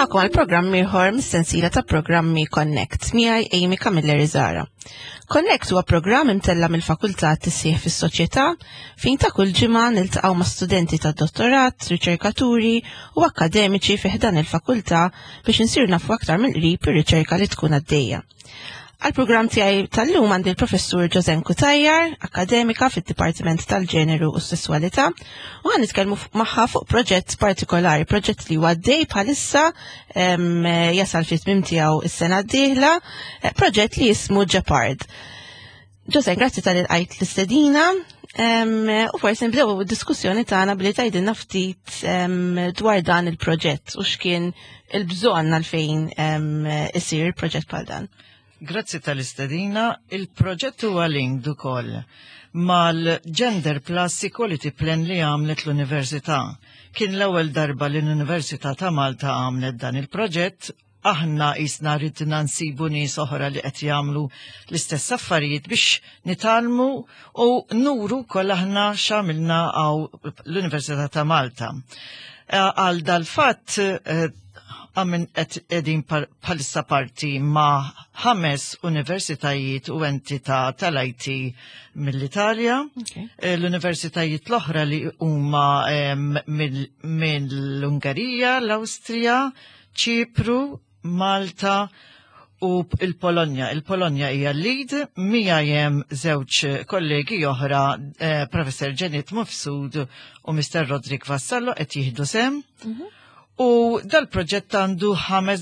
Nilqakom għal programm ieħor mis-sensiela ta' programmi Connect miegħi Amy Camilleri Zara. Connect huwa programm imtella mill-Fakultà tissieħ fis-soċjetà fejn ta' kull ġimgħa niltaqgħu ma' studenti ta' dottorat, riċerkaturi u akkademiċi fih dan il-fakultà biex insiru nafu aktar mill-qrib ir-riċerka li tkun għaddejja. Għal-programm tiegħi tal-lum għandi l-professur Josenku Tajjar, akademika fid-Dipartiment tal-Ġeneru u s-Sessualità, u għan nitkellmu magħha fuq proġett partikolari, proġett li huwa għaddej bħalissa jasal fi tmiem tiegħu is-sena d-dieħla, proġett li jismu Jeopard. Josen, grazzi tal-ilqajt l-istedina, u forsi nbdew id-diskussjoni tagħna billi tgħidilna ftit dwar dan il-proġett u x'kien il-bżonn għalfejn isir proġett bħal dan. Grazzi tal-istedina, il-proġett huwa linked ukoll mal-Gender Plus Equality Plan li għamlet l-Università. Kien l-ewwel darba li l-Università ta' Malta għamlet dan il-proġett, aħna qisna ridna nsibu nies oħra li qed jagħmlu l-istess affarijiet biex nitalmu u nuru wkoll aħna x'għamilna għaw l-Università ta' Malta. Għal dal-fatt għamin edin bħalissa parti ma' 5 universitajiet u entità tal-IT mill-Italja. L-universitajiet l-oħra li huma mill-Ungarija, l-Awstrija, Ċipru, Malta u il-Polonja. Il-Polonja hija l-lead, mija hemm żewġ kollegi oħra, Professor Ġenit Mufsud u Mr. Rodrik Vassallo qed jieħdu sem. U dal-proġett għandu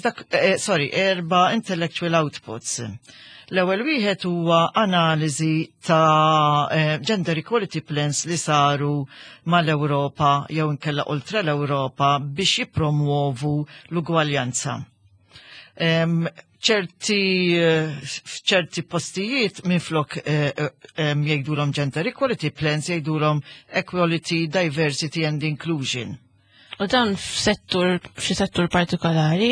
4 intellectual outputs. L-ewwel wieħed huwa analiżi ta' gender equality plans li saru mal-Ewropa jew inkella oltre l-Ewropa biex jippromuovu l-ugwaljanza. F'ċerti postijiet minflok jgħidulhom gender equality plans jgħidulhom equality, diversity and inclusion. U dan f'xi settur partikolari?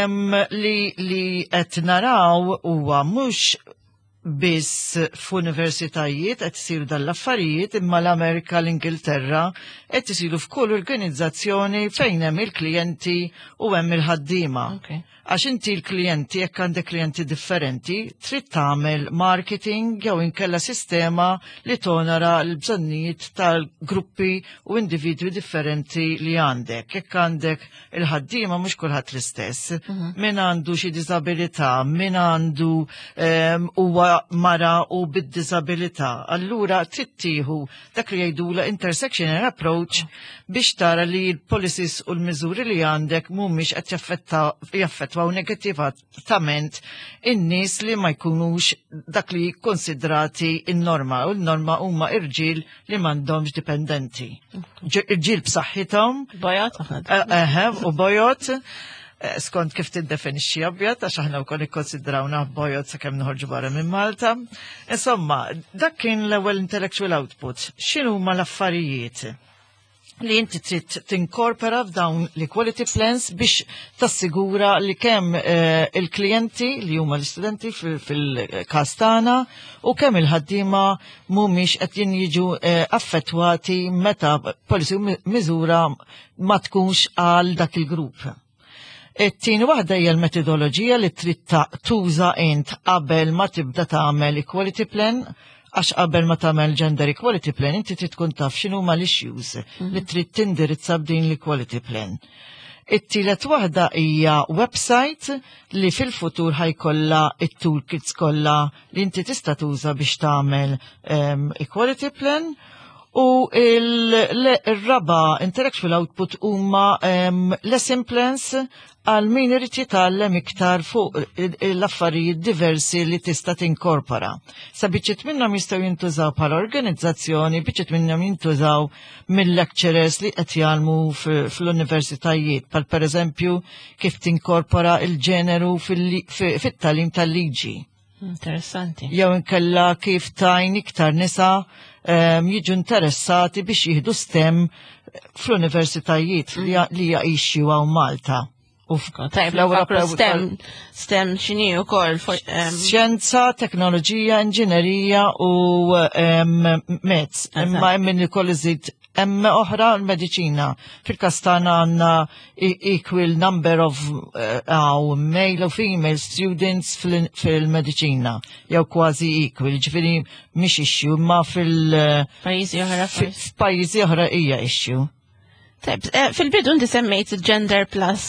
Li qed naraw huwa mhux biss f'universitajiet qed isiru dal-affarijiet imma l-Amerika, l-Ingilterra qed isiru f'kull organizzazzjoni fejn hemm il-klijenti u hemm il-ħaddiema. Għax inti l-klijenti, jekk għandek klijenti differenti, trid tagħmel marketing jew inkella sistema li tonara l-bżonnijiet tal-gruppi u individwi differenti li għandek. Jekk għandek il-ħaddiema mhux kulħadd l-istess. Min għandu xi diżabilità, min għandu huwa mara u bid-diżabilità. Allura trid tieħu dak li jgħidula intersectional approach biex tara li l-policies u l-miżuri li għandek mhumiex qed jaffettwaw negattivament in-nies li ma jkunux dak li konsidrati in-norma u l-norma huma irġiel li m'għandhomx dipendenti. Irġiel b'saħħithom. Bojot. U bojot. Skont kif tiddefinixxi abjad għax aħna wkoll ikkonsidrawna bojot sakemm noħorġu barra minn Malta. Insomma, dak kien l-ewwel intellectual output. X'inhuma l-affarijiet li inti trid tinkorpora f'dawn l-equality plans biex tassigura li kemm il-klijenti li huma l-istudenti fil-każ tagħna u kemm il-ħaddiema mhumiex qed jiġu affettwati meta policy u miżura ma tkunx għal dak il-grupp. It-tieni waħda hija l-metodoloġija li trid tuża int qabel ma tibda tagħmel equality plan. Għax qabel ma tagħmel gender equality plan, inti trid tkun taf x'inhuma l-issues li trid tindirizza b'din l-equality plan. It-tielet waħda hija website li fil-futur ħajkollha it-toolkits kollha li inti tista' tuża biex tagħmel equality plan. U il-raba intellectual output huma lesson plans għal min irid jitgħallem iktar fuq l-affarijiet diversi li tista' tinkorpora. Sa biċċiet minnhom jistgħu jintużaw bħala organizzazzjoni, biċċiet minnhom jintużaw mill-lecturers li qed jgħallmu fl-universitajiet, bħal pereżempju kif tinkorpora il-ġeneru fit-tagħlim tal-liġi. Interessanti. Jew inkella kif tajn iktar nisa jiġu interessati biex jieħdu STEM fl-universitajiet li jgħixu għaw Malta. STEM xini u kol? Xjenza, teknoloġija, inġinerija u mezz. Imma minn ikoll iżid Hemm oħra l-mediċina. Fil-Kastana għandna equal number of male u female students fil-mediċina. Jew kważi equal, ġifieri mhix issue, ma Pajjiżi oħra f'pajjiżi oħra hija issue. Fil-bidu inti semmejt il-Gender Plus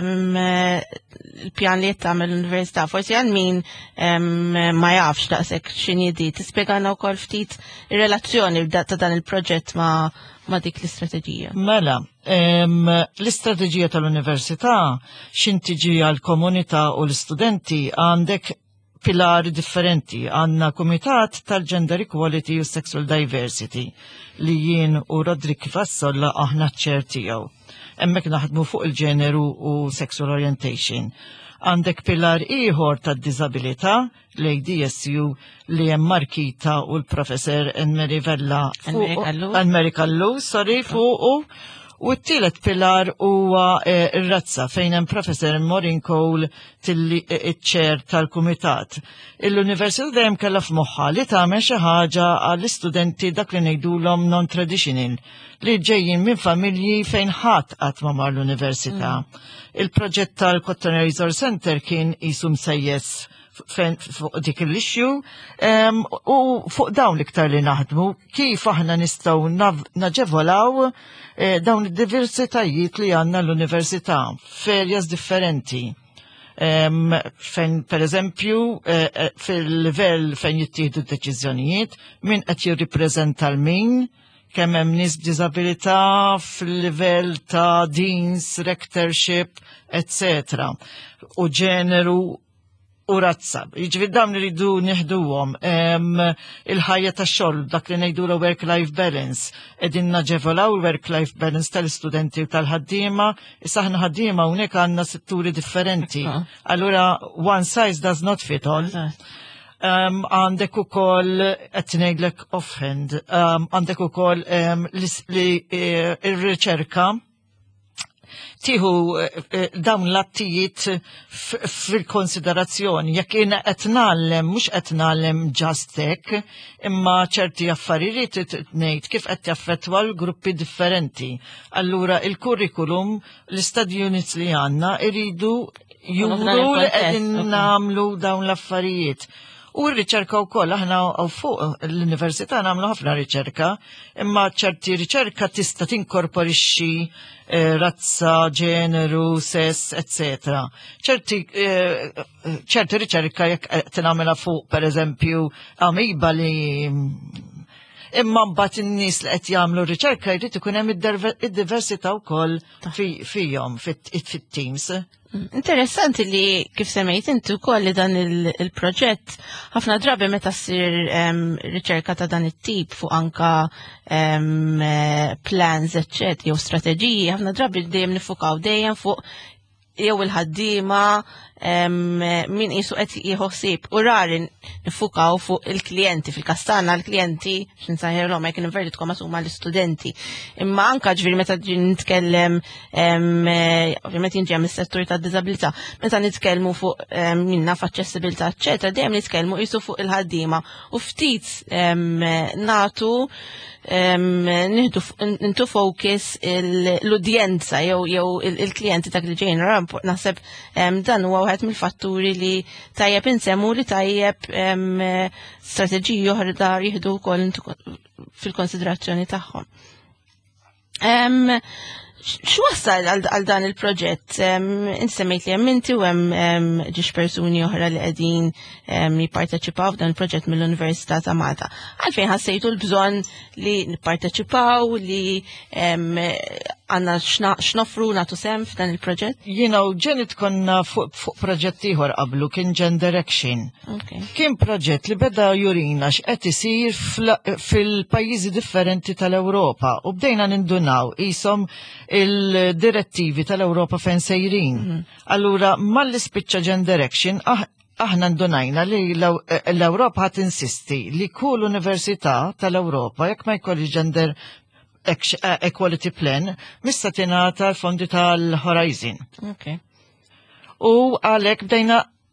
il-pjan li jittam l-Università, forsi għal min ma jafx daqshekk x'inhi di, tispjegana wkoll ftit ir-relazzjoni ta' dan il-proġett ma' dik l-istrateġija. Mela, l-istrateġija tal-Università x'intiġi għall-komunità u l-istudenti għandek pilari differenti. Għandna Kumitat tal-Gender Equality u Sexual Diversity li jien u Rodrik Fassolla aħna ċer tiegħu. Hemmhekk naħdmu fuq il-ġeneru u sexual orientation. Għandek pilar ieħor tad-diżabilità l-ADSU li hemm Markita u l-Professor Anne-Marie Vella Anne-Marie Kallu, fuq. U t-tielet pilar huwa r-razza fejn hemm Professor Maureen Cole iċ-ċer tal-Kumitat. L-Università dejjem kellha f'moħħha li tagħmel xi ħaġa għall-istudenti dak li ngħidulhom non-traditional li ġejjin minn familji fejn ħadd qatt ma mar l-Università. Il-proġett tal-Cotton Resource Center kien qisu msejjes fuq dik l-issue u fuq dawn l-iktar li naħdmu kif aħna nistgħu naġevolaw dawn id-diversitajiet li għandna l-Università f'areas differenti. Fejn per eżempju fil-livell fejn jittieħdu d-deċiżjonijiet min qed jirrippreżenta l-min, kemm hemm nies b'diżabilità fil-livell ta' deans, rectorship, etc. U ġeneru u razza. Jiġifieri dawn iridu nieħduhom il-ħajja tax-xogħol dak li ngħidulu work-life balance. Qegħdin naġevolaw il-work-life balance tal-istudenti u tal-ħaddiema, issa aħna ħaddiema hawnhekk għandna setturi differenti. Allura one size does not fit all. Għandek ukoll qed ngħidlek offhand, għandek ukoll ir-riċerka tieħu dawn l-attijiet fil-konsiderazzjoni jekk jiena qed nagħlem mhux qed nagħlem just hekk, imma ċerti affarijiet ngħid kif qed jaffettwa l-gruppi differenti. Allura il-kurrikulum l-study units li għandna iridu juru li qegħdin nagħmlu dawn l-affarijiet. U r-riċerka wkoll aħna fuq l-Università nagħmlu ħafna riċerka, imma ċerti riċerka tista' tinkorporixxi razza, ġeneru, sess, etc. ċerti riċerka jekk qed nagħmilha fuq pereżempju amoeba li imma mbagħad in-nies li qed jagħmlu riċerka jrid ikun hemm id-diversità wkoll fihom fit-teams. Interessanti li kif semmejt inti wkoll li dan il-proġett ħafna drabi meta ssir riċerka ta' dan it-tip fuq anka plans jew strateġiji, ħafna drabi dejjem nifukaw dejjem fuq jew il-ħaddiema min qisu qed jieħosib u rari nifukaw fuq il-klijenti fil-Kastana l-klijenti x'insaħħilhom hekk inverted commas huma l-istudenti. Imma anke ġifieri meta nitkellem ovvjament jinġi mis-settur tad-diżabilità, meta nitkellmu fuq minna f'aċċessibilità eċċetera, dejjem nitkellmu qisu fuq il-ħaddiema u ftit nagħtu nintu focus l-udjenza jew il-klijenti ta' ġejjin naħseb dan huwa wieħed mill-fatturi li tajjeb insemmu li tajjeb strateġiji oħra da jieħdu wkoll fil-konsiderazzjoni tagħhom. X'wassal għal dan il-proġett? Insemmejt li hemm inti u hemm ġiex persuni oħra li qegħdin jipparteċipaw f'dan il-proġett mill-Università ta' Malta. Għalfejn ħassejtu l-bżonn li nipparteċipaw li għandna x'nofru nagħtu sehem f'dan il-proġett? Ġenit konna fuq proġett ieħor qablu kien Gender Action. Kien proġett li beda jurina x'qed isir fil-pajjiżi differenti tal-Ewropa u bdejna nindunaw qishom il-direttivi tal-Ewropa fejn sejrin. Allura mal-ispiċċa Gender Action aħna ndunajna li l-Ewropa ħadd insisti li kull università tal-Ewropa jekk ma jkollix Gender Equality Plan mista tingħata l-fondi tal-Horizon. U għalhekk bdejna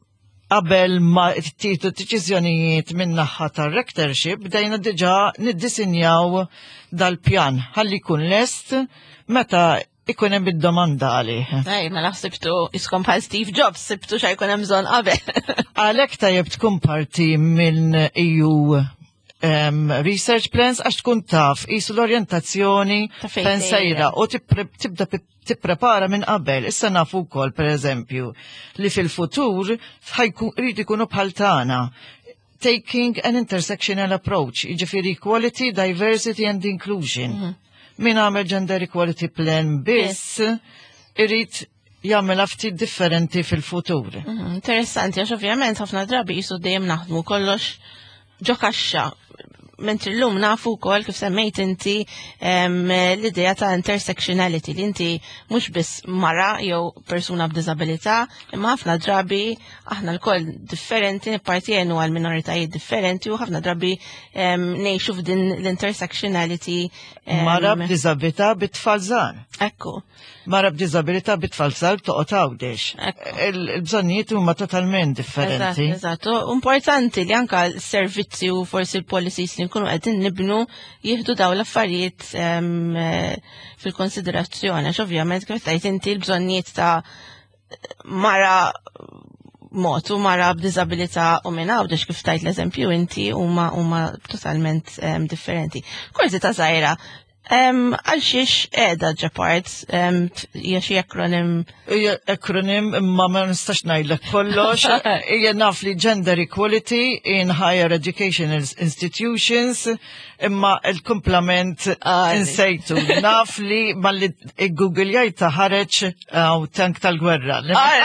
qabel ma tieħdu deċiżjonijiet min-naħa tar-rectorship bdejna diġà niddisinjaw dal-pjan ħalli jkun lest meta ikun hemm id-domanda għalih. Ma naħsibtu iskom bħal Steve Jobs, sibtu xa jkun hemm bżonn qabel. Għalhekk tajjeb tkun parti minn EU research plans għax tkun taf qisu l-orjentazzjoni fejn sejra u tibda tipprepara minn qabel. Issa nafu wkoll pereżempju li fil-futur rridu jkunu bħal tagħna taking an intersectional approach, jiġifieri equality, diversity and inclusion. Min għamel gender equality plan biss irid jagħmel ftit differenti fil-futur. Interessanti, għax ovvjament ħafna drabi jisu dejjem naħdmu kollox ġo kaxxa. Mentri l-lum nafu kol kif semmejt inti l-ideja ta' intersectionality li inti mux biss mara jew persuna b'disabilità, imma ħafna drabi aħna l-koll differenti, nippartienu għal minoritajiet differenti u ħafna drabi nejxu f'din l-intersectionality. Mara b'disabilità bit-tfal żgħar. Ekku. Mara b'disabilità bit-tfal żgħar toqgħod għawdex. Il-bżonnijiet huma totalment differenti. Eżatt, importanti li anka l-servizzi u forsi l-policies li nkunu qegħdin nibnu jieħdu daw l-affarijiet fil-konsiderazzjoni, għax ovvjament kif tajt inti l-bżonnijiet ta' mara motu mara b'disabilità u minn għawdex kif tajt l-eżempju inti huma totalment differenti. Korzi ta' żgħira, għal xiex edha ġapart, hija xi akronim? Hija akronim imma ma nistax ngħidlek kollox. Hija naf li gender equality in higher educational institutions imma l-komplement insejtu. Naf li malli Google jgħid ħareġ tank tal-gwerra.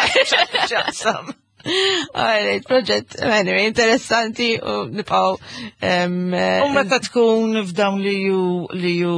Alright, proġett interessanti u nipaw. U meta tkun f'dawn li ju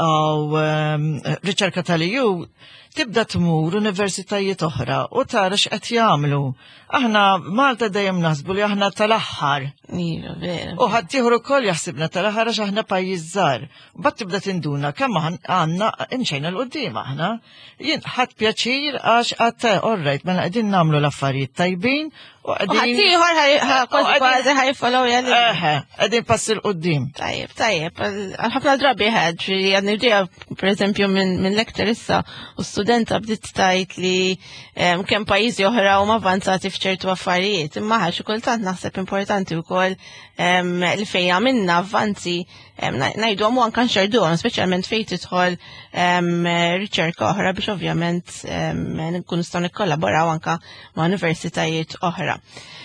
riċerka tal-EU tibda tmur universitajiet oħra u tara x'qed jagħmlu. Aħna Malta dejjem naħsbu li aħna tal-aħħar. U ħaddieħor ukoll jaħsibna tal-aħħar għax aħna pajjiż żgħar. Mbagħad tibda tinduna kemm għandna imxejna l-qudiem aħna. Jien ħadd pjaċir għax qatt orrejt mela qegħdin nagħmlu l-affarijiet tajbin u ħaddieħor kważi ħajfollow jali. Qegħdin passi l-qudiem. Tajjeb. Ħafna drabi ħeġ li għandni ġejja pereżempju minn lektor issa u studenta bdiet tajt li kemm pajjiżi oħra huma avvanzati f'ċertu affarijiet, imma xi kultant naħseb importanti wkoll li fejn għamilna avvanzi ngħiduhom u anke nxerduhom, speċjalment fejn tidħol riċerka oħra biex ovvjament nkunu nistgħu nikkollaboraw anke ma' universitajiet oħra.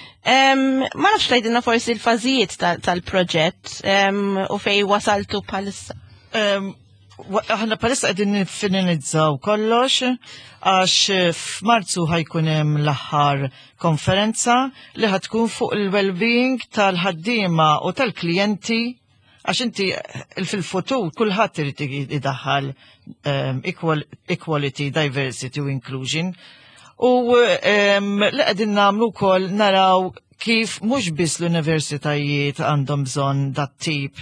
Ma nafx tgħidilna forsi l-fażijiet tal-proġett u fejn wasaltu bħalissa. Aħna palissa qegħdin nifinalizzaw kollox għax f'Marzu ħajkun hemm l-aħħar konferenza li ħatkun fuq il-well-being tal-ħaddiema u tal-klijenti għax inti fil-futur kulħadd irid idaħħal equality, diversity u inclusion. U li qegħdin nagħmlu wkoll naraw kif mhux biss l-universitajiet għandhom bżonn dat-tip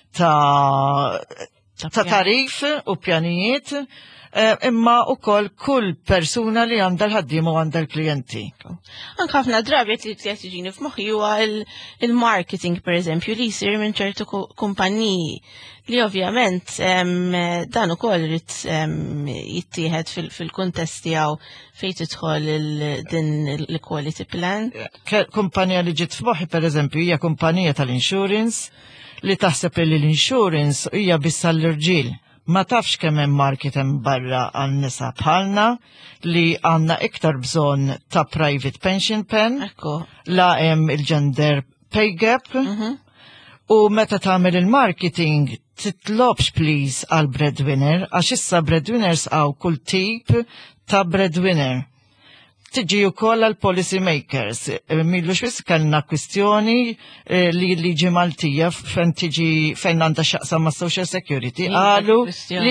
ta' tarif u pjanijiet, imma ukoll kull persuna li għandha l-ħaddiem u għandha l-klijenti. Anke ħafna drabi li qed jiġini f'moħħi huwa il-marketing pereżempju li jsir minn ċertu kumpaniji li ovvjament dan ukoll irid jittieħed fil-kuntest tiegħu fejn tidħol din l-equality plan. Kumpanija li ġiet f'moħħi pereżempju hija kumpanija tal-insurance li taħseb li l-insurance hija biss għall-irġiel. Ma tafx kemm hemm market hemm barra għan-nisa bħalna li għandna iktar bżonn ta' private pension plan, la hemm il-gender pay gap, u meta tagħmel il-marketing titlobx please għal breadwinner għax issa breadwinners għaw kull tip ta' breadwinner. Tiġi wkoll għal policy makers. Millux biss kellna kwistjoni li liġi Maltija fejn għandha x'aqsam ma' Social Security qalu li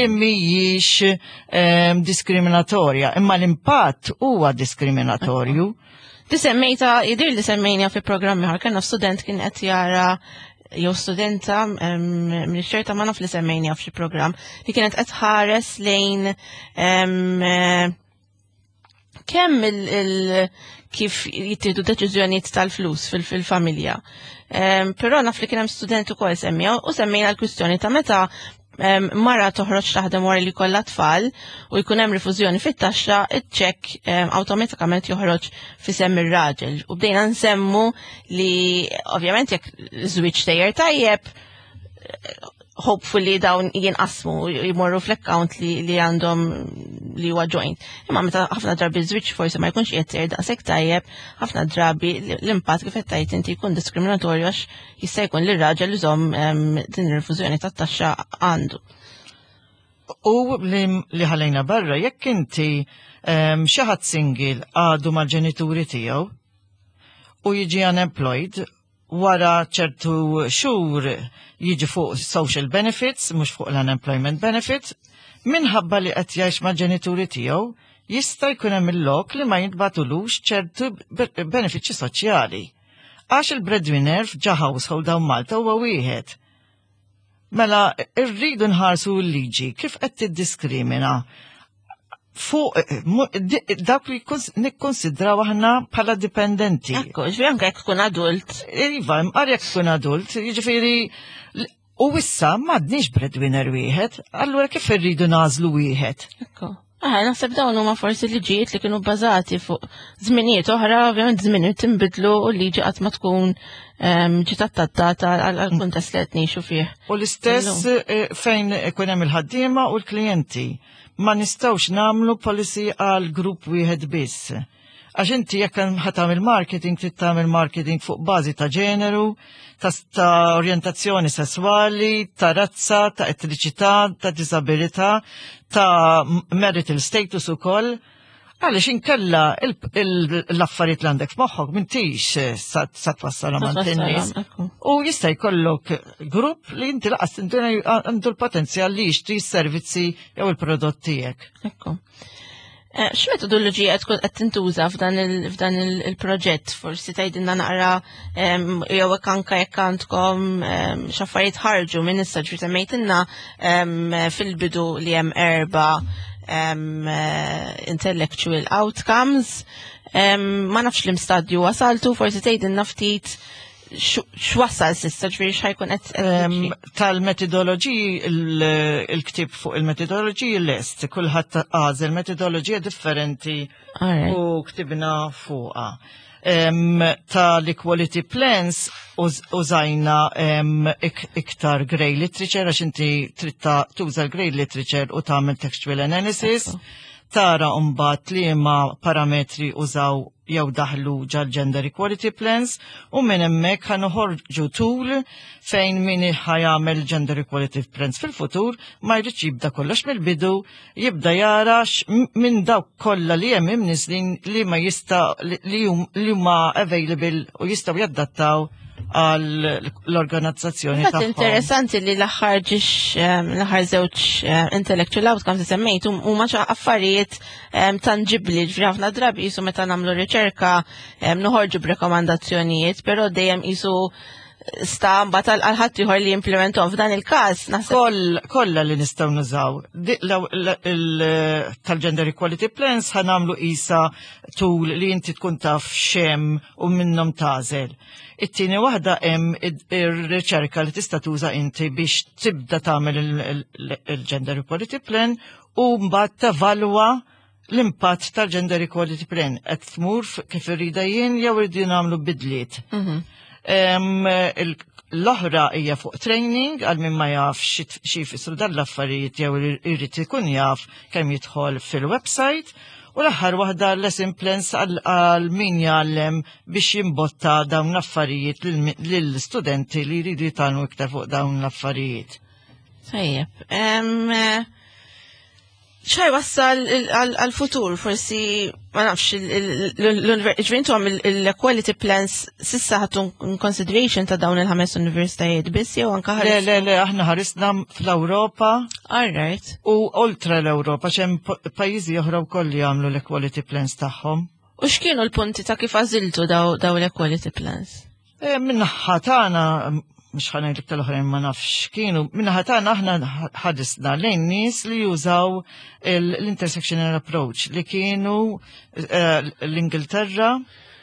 mhijiex diskriminatorja, imma l-impatt huwa diskriminatorju. Tisemmejta, jidir li semmejna fi programmi ħar kellna student kien qed jara jew studenta mill-xerta ma naf li semmejna f'xi programm li kienet qed ħares lejn kemm kif jittieħdu deċiżjonijiet tal-flus fil-familja. Però naf li kien hemm student ukoll semmija u semmejna l-kwistjoni ta' meta mara toħroġ taħdem wara li kollha tfal u jkun hemm rifużjoni fit-taxxa, iċ-ċekk awtomatikament joħroġ fisem ir-raġel. U bdejna nsemmu li ovvjament jekk żwieġ tejjer tajjeb, hopefully dawn jinqasmu jmorru fl-account li għandhom li huwa joint. Imma meta ħafna drabi żwieġ forsi ma jkunx qed tejjer daqshekk tajjeb, ħafna drabi l-impatt kif qed tgħid inti jkun diskriminatorju għax jista' jkun li r-raġel iżomm din ir-rifużjoni tat-taxxa għandu. U li ħalejna barra jekk inti xi ħadd single għadu mal-ġenituri tiegħu u jiġi unemployed wara ċertu xhur jiġi fuq social benefits, mhux fuq l-unemployment benefit, minħabba li qed jgħix ma' ġenituri tiegħu jista' jkun hemm il-lok li ma jintbatulux ċertu benefiċċji soċjali. Għax il-breadwinner f'ġa household hawn Malta huwa wieħed. Mela rridu nħarsu l-liġi kif qed tiddiskrimina fuq dak li nikkonsidraw aħna bħala dipendenti. Ekku, ġifieri anke jekk tkun adult. Iva, jekk tkun adult, jiġifieri u issa m'għadniex breadwinner wieħed, allura kif irridu nażlu wieħed? Ekku. Naħseb dawn huma forsi liġijiet li kienu bbażati fuq żminijiet oħra, ovvjament żminijiet tinbidlu u liġi qatt ma tkun ġiet attattata għal kuntest li qed ngħixu fih. U l-istess fejn ikun hemm il-ħaddiema u l-klijenti. Ma nistgħux nagħmlu policy għal grupp wieħed biss. Għax inti jekk ħatamil marketing, trid tagħmel marketing fuq bażi ta' ġeneru, ta' orjentazzjoni sessuali, ta' razza, ta' etniċità, ta' disabilità, ta' marital status ukoll. Għaliex inkella l-affarijiet li għandek f'moħħok m'intix sa twassalhom għand in-nies. U jista' jkollok grupp li inti laqas għandu l-potenzjal li jixtri s-servizzi jew il-prodott tiegħek. Ekku. X'metodoloġija tkun qed tintuża f'dan il-proġett? Forsi tgħidilna naqra jew hekk anke jekk għandkom x'affarijiet ħarġu minn issa ġifieri semmejtilna fil-bidu li hemm intellectual outcomes. Ma nafx l-imstadju wasaltu, forsi tgħidilna ftit x'wassal s'issa ġifieri x'ħajkun qed tal-metodoloġiji il-ktib fuq il-metodoloġiji lest, kulħadd għażel metodoloġija differenti u ktibna fuqha. Tal-equality plans użajna iktar grey literature għax inti trid tuża l-grey literature u tagħmel textual analysis, tara mbagħad liema parametri użaw jew daħlu ġal-gender equality plans u minn hemmhekk ħanoħorġu tool fejn min ħajamel gender equality plans fil-futur ma jridx jibda kollox mill-bidu, jibda jara minn dawk kollha li hemm imniżlin li ma jista' li huma available u jistgħu jaddattaw għal l-organizzazzjoni tagħhom. Interessanti li l-aħħar żewġ intellectual outcomes semmejt huma xi affarijiet tangibbli ġifieri ħafna drabi qisu meta nagħmlu riċerka noħorġu b'rekomandazzjonijiet, però dejjem qisu sta mbagħad għal ħadd ieħor li jimplementhom f'dan il-każ naħseb kollha li nistgħu nużaw. Tal-gender equality plans ħanamlu qisha tool li inti tkun taf xemm u minnhom tażel. It-tieni waħda hemm ir-riċerka li tista' tuża inti biex tibda tagħmel il-gender equality plan u mbagħad tevalwa l-impatt tal-gender equality plan qed tmur kif irrida jien jew irridu nagħmlu bidliet. L-oħra hija fuq training għal min ma jaf xi jfissru dan l-affarijiet jew irid ikun jaf kemm jidħol fil-website. U l-aħħar waħda lesson plans għal min jgħallem biex jimbotta dawn l-affarijiet lill-studenti li jridu jitgħallmu iktar fuq dawn l-affarijiet. Tajjeb. ċaj wassal għal-futur, forsi, ma nafx, l-università l-equality plans sissa ħatun consideration ta' dawn il-5 universitajiet biss jew anka ħares? Le, aħna ħarisna fl-Ewropa. All right. U oltre l-Ewropa, ċem pajjiżi oħra wkoll jagħmlu l-equality plans tagħhom. U x'kienu l-punti ta' kif għażiltu daw l-equality plans? Minnaħħa tagħna mux ħanajlik tal-oħrajn ma nafx kienu, minna ħatana aħna ħadisna lejn nies li jużaw l-intersectional approach li kienu l-Ingilterra,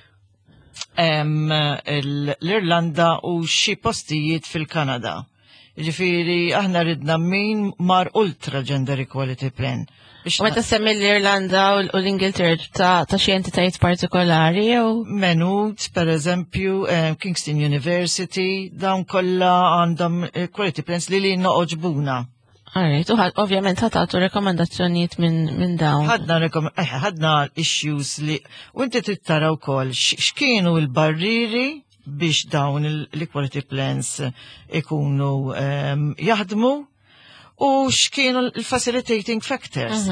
l-Irlanda u xi postijiet fil-Kanada. Ġifiri, aħna ridna min mar ultra gender equality plan. U meta semmi l-Irlanda u l-Ingilterra ta' xi entitajiet partikolari jew? Menut, per eżempju, Kingston University, dawn kollha għandhom equality plans li noqoġbuna. Alright, u ovvjament ħatatu rekomendazzjonijiet minn dawn. Ħadna issues li, u inti trid tara wkoll x'kienu l-barriri biex dawn l-equality plans ikunu jaħdmu u x'kienu l-facilitating factors.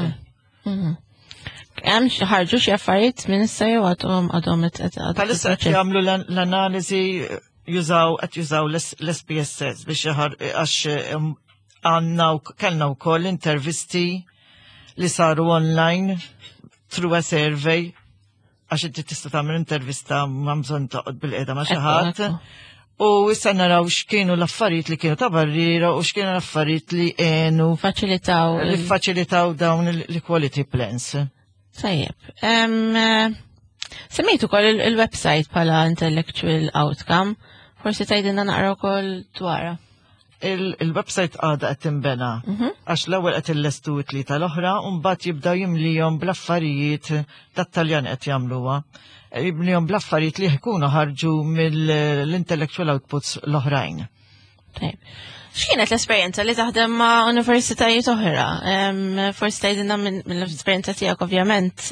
Hemm ħarġu xi affarijiet minn issa jew għadhom Palissa qed jagħmlu l-analiżi qed jużaw l-SPSS biex għax kellna wkoll intervisti li saru online through a survey għax inti tista' tagħmel intervista ma' bżonn toqgħod bil-qiegħda ma' xi ħadd. U issa naraw x'kienu l-affarijiet li kienu ta' barriera u x'kienu l-affarijiet li għenu faċilitaw dawn l-equality plans. Tajjeb. Semmejtu ukoll il-website bħala intellectual outcome, forsi tgħidilna naqra wkoll dwarha. Il-website għada qed tinbena għax l-ewwel qed illestu t-tlieta l-oħra u mbagħad jibdew jimlihom bl-affarijiet tat-Taljan qed jagħmluha. Jimlihom bl-affarijiet li jkunu ħarġu mill-intellectual outputs l-oħrajn. X'kienet l-esperjenza li taħdem ma' universitajiet oħra? Forsi tgħidilna mill-esperjenza tiegħek ovvjament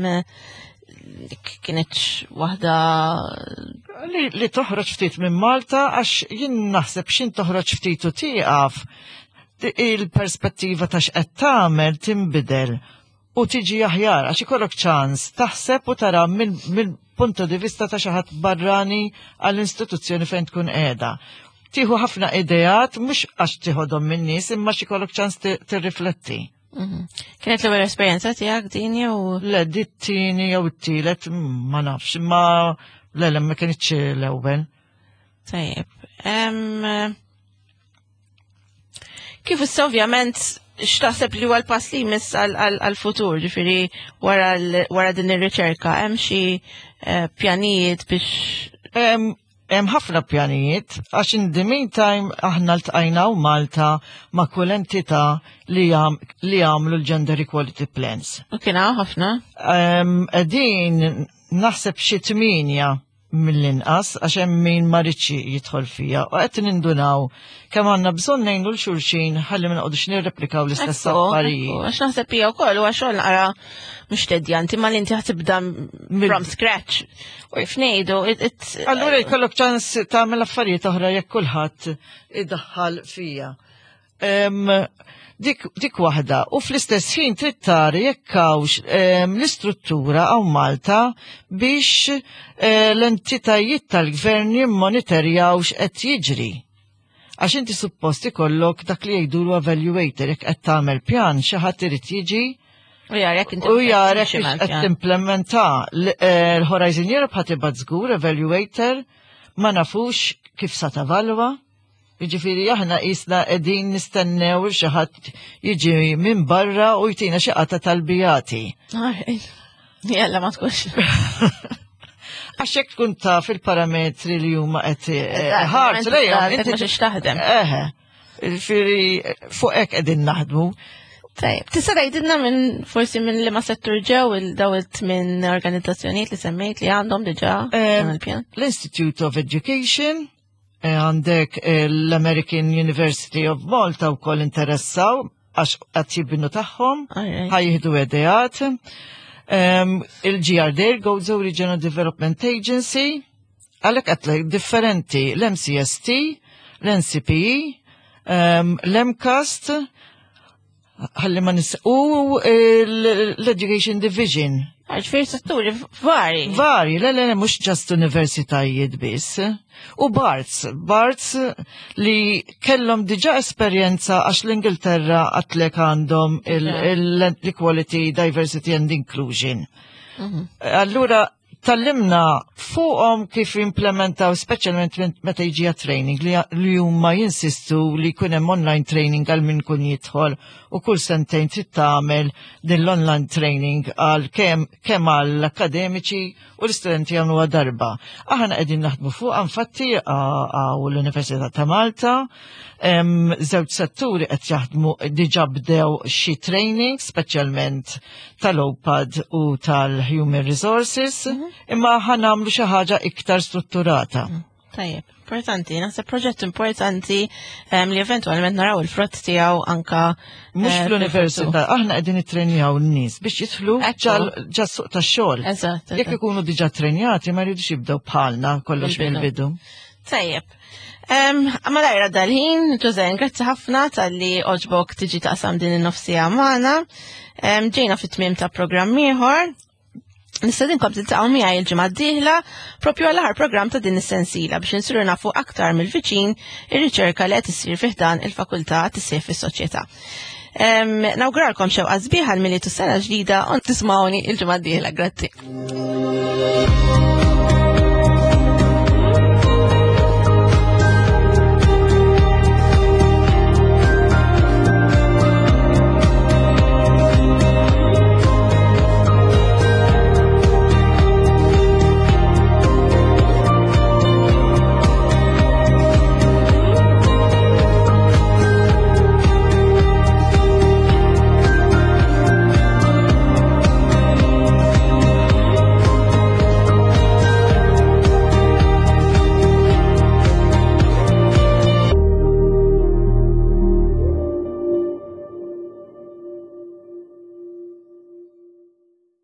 kienet waħda li toħroġ ftit minn Malta għax jien naħseb xin toħroġ ftit u tieqaf il-perspettiva ta' x'qed tagħmel tinbidel u tiġi aħjar għax ikollok ċans taħseb u tara mill-punto di vista ta' xi ħadd barrani għall-istituzzjoni fejn tkun qiegħda. Tieħu ħafna idejat mhux għax tieħodhom minn nies imma x'ikollok ċans tirrifletti. Kienet l-ewwel esperjenza tiegħek din jew? Le, di t-tieni jew it-tielet ma nafx, imma le ma kienitx l-ewwel. Tajjeb. Kif issa ovvjament x'taħseb li huwa l-pass li jmiss għall-futur, ġifieri wara din ir-riċerka, hemm xi pjanijiet biex Hemm ħafna pjanijiet, għax in the meantime aħna ltqajna Malta ma' kull entità li jagħmlu l-gender equality plans. U kien ħafna? Qegħdin naħseb xi 8 mill-inqas għax hemm min ma rridx jidħol fija u qed nindunaw kemm għandna bżonn ngħinu l xulxin ħalli ma nqogħdux nirreplikaw l-istess affarijiet. Għax naħseb hija wkoll huwa xogħol naqra mhux tedjanti ma li inti ħatibda from scratch. U jfnejdu, allura jkollok ċans tagħmel affarijiet oħra jekk kulħadd iddaħħal fija. Dik waħda, u fl-istess ħin trid tara jekk hawnx l-istruttura hawn Malta biex l-entitajiet tal-gvern jimmonitorjaw x'qed jiġri. Għax inti suppost ikollok dak li jgħidulu evaluator jekk qed tagħmel pjan xi ħadd irid jiġi u jarek qed timplementa l-Horizon Europe ħadd ibgħat żgur evaluator ma nafux kif sa tavalwa. Jiġifieri aħna qisna qegħdin nistennew xi ħadd jiġi minn barra u jtina xi qata tal-bijati. Jella ma tkunx. Għax hekk tkun taf il-parametri li huma qed ħarġu lejhom inti xi taħdem. Jiġifieri fuq hekk qegħdin naħdmu. Tajjeb, tista' tgħidilna forsi minn liema settur ġew daw it-tmien organizzazzjonijiet li semmejt li għandhom diġà il-pjan? L-Institute of Education, għandek l-American University of Malta wkoll interessaw għax qed jibnu tagħhom ħajjieħdu idejat. Il-GRD, Gozo Regional Development Agency, għalhekk qed differenti l-MCST, l-NCPE, l-MCAST, ħalli ma u l-Education Division. Ġifieri setturi vari. Vari, le mhux ġast universitajiet biss. U Barts li kellhom diġà esperjenza għax l-Ingilterra għatlek għandhom l-Equality, Diversity and Inclusion. Allura tallimna fuqhom kif implementaw speċjalment meta jiġi training li huma jinsistu li jkun hemm online training għal min kun jidħol u kull sentejn trid tagħmel din l-online training għal kemm għall akademiċi u l-istudenti jagħmluha darba. Aħna qegħdin naħdmu fuqha infatti għaw l-Università ta' Malta. Żewġ setturi qed jaħdmu diġà bdew xi training speċjalment tal-OPAD u tal-Human Resources, imma ħanamlu xi ħaġa iktar strutturata. Tajjeb, importanti, naħseb proġett importanti li eventwalment naraw il-frott tiegħu anka mhux fl-università, aħna qegħdin nittrenjaw n-nies biex jidħlu ġa suq tax-xogħol. Jekk ikunu diġà trenjati ma jridux jibdew bħalna kollox mill-bidu. Tajjeb. Ma lajra dal-ħin, Ġużen, grazzi ħafna tal-li oġbok tiġi taqsam din il-nofsija magħna. Ġejna fit-tmiem ta' programm ieħor. Nistedinkom tiltaqgħu miegħi il-ġimgħa d-dieħla propju għall-aħħar programm ta' din is-sensiela biex insiru nafu aktar mill-viċin ir-riċerka li qed issir fih dan il-fakultà tissejħ fis-soċjetà. Nawguralkom xewqa sbieħa l-militu sena ġdida u tismawni il-ġimgħa d-dieħla. Grazzi.